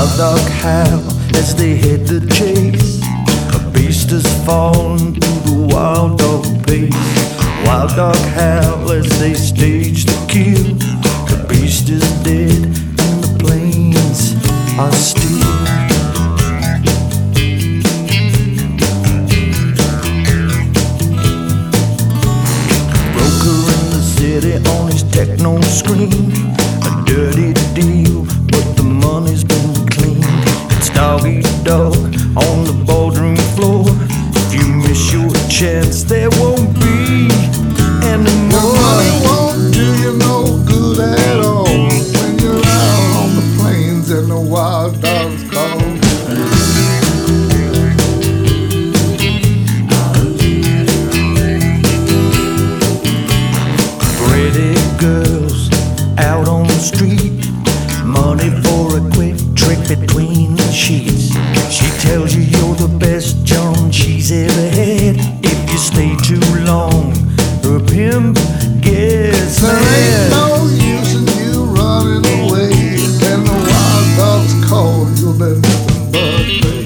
Wild dog howl as they head the chase. A beast has fallen to the wild dog pace. Wild dog howl as they stage the kill. The beast is dead and the plains are still. Broker in the city on his techno screen. A dirty deal, but the money's been cleaned. It's dog eat dog on the boardroom floor. If you miss your chance, there won't be anymore. The money won't do you no good at all when you're out on the plains and the wild dogs call. Pretty girls out on the street, money for a quick trick between the sheets. She tells you you're the best John she's ever had. If you stay too long, her pimp gets There ain't mad. no use in you running away, and the wild dogs call. You'll be nothing but prey.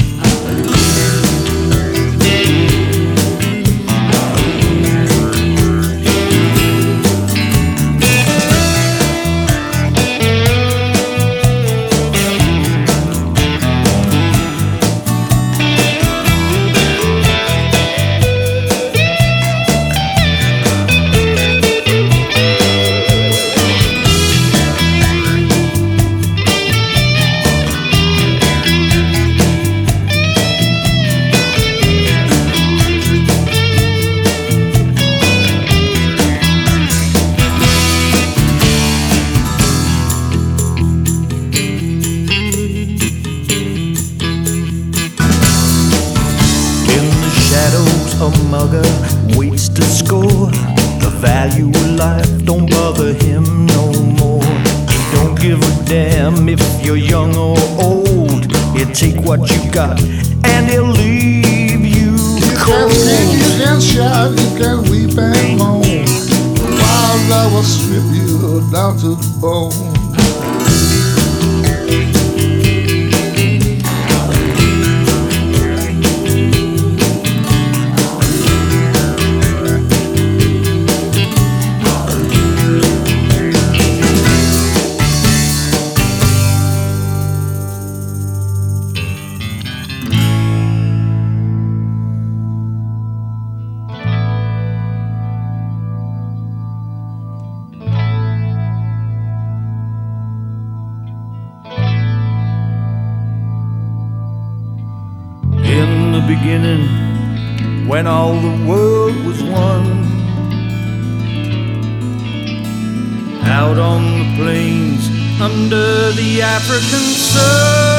Shadows a mugger waits to score. The value of life don't bother him no more. He don't give a damn if you're young or old. He'll take what you got and he'll leave you You cold. can sing, you can shout, you can weep and moan. The wild dog will strip you down to the bone. In the beginning, when all the world was one, out on the plains under the African sun.